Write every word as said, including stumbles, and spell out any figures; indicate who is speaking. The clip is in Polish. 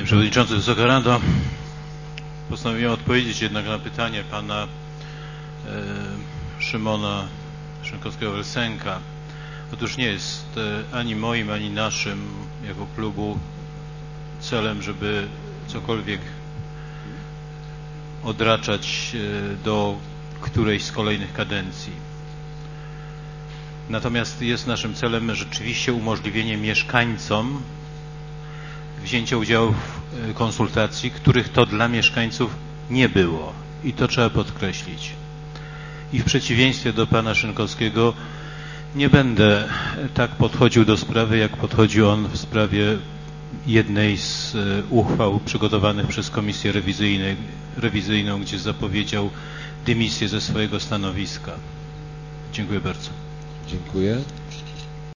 Speaker 1: Przewodniczący, Wysoka Rado, postanowiłem odpowiedzieć jednak na pytanie pana e, Szymona Szynkowskiego-Welsenka. Otóż nie jest e, ani moim, ani naszym jako klubu celem, żeby cokolwiek odraczać e, do którejś z kolejnych kadencji. Natomiast jest naszym celem rzeczywiście umożliwienie mieszkańcom wzięcia udziału w konsultacji, których to dla mieszkańców nie było. I to trzeba podkreślić. I w przeciwieństwie do pana Szynkowskiego nie będę tak podchodził do sprawy, jak podchodził on w sprawie jednej z uchwał przygotowanych przez Komisję Rewizyjną, gdzie zapowiedział dymisję ze swojego stanowiska. Dziękuję bardzo.
Speaker 2: Dziękuję.